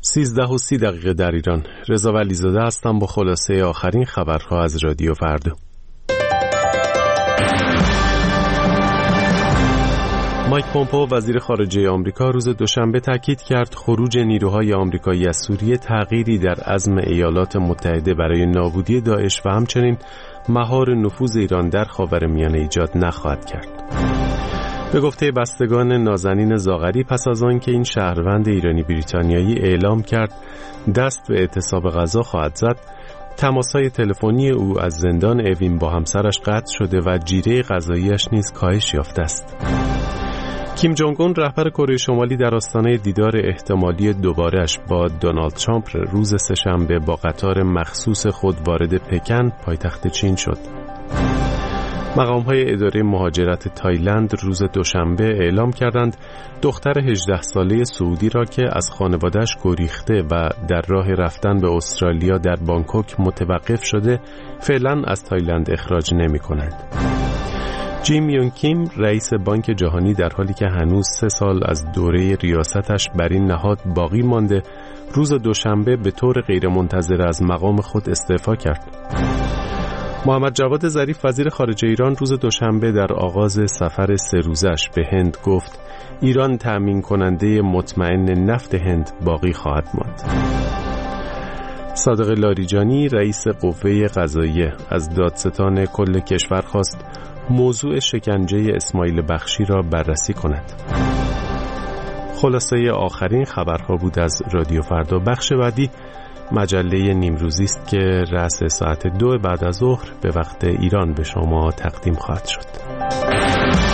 13:30 در ایران. رضا ولیزاده هستم با خلاصه آخرین خبرها از رادیو فردا. مایک پومپئو وزیر خارجه آمریکا روز دوشنبه تاکید کرد خروج نیروهای آمریکایی از سوریه تغییری در عزم ایالات متحده برای نابودی داعش و همچنین مهار نفوذ ایران در خاورمیانه ایجاد نخواهد کرد. به گفته بستگان نازنین زاغری پس از آن که این شهروند ایرانی بریتانیایی اعلام کرد دست به اعتصاب غذا خواهد زد، تماس‌های تلفنی او از زندان اوین با همسرش قطع شده و جیره غذایی‌اش نیز کاهش یافته است. کیم جونگ اون رهبر کره شمالی در آستانه دیدار احتمالی دوباره‌اش با دونالد ترامپ روز سه‌شنبه با قطار مخصوص خود وارد پکن پایتخت چین شد. مقام‌های اداره مهاجرت تایلند روز دوشنبه اعلام کردند دختر 18 ساله سعودی را که از خانواده‌اش گریخته و در راه رفتن به استرالیا در بانکوک متوقف شده فعلا از تایلند اخراج نمی‌کنند. جیم یونگ کیم رئیس بانک جهانی در حالی که هنوز 3 سال از دوره ریاستش بر این نهاد باقی مانده روز دوشنبه به طور غیرمنتظره از مقام خود استعفا کرد. محمد جواد ظریف وزیر خارجه ایران روز دوشنبه در آغاز سفر 3 روزش به هند گفت ایران تأمین کننده مطمئن نفت هند باقی خواهد ماند. صادق لاریجانی رئیس قوه قضاییه از دادستان کل کشور خواست موضوع شکنجه اسماعیل بخشی را بررسی کند. خلاصه آخرین خبرها بود از رادیو فردا. بخش بعدی مجله نیمروزی است که رأس ساعت 2 بعد از ظهر به وقت ایران به شما تقدیم خواهد شد.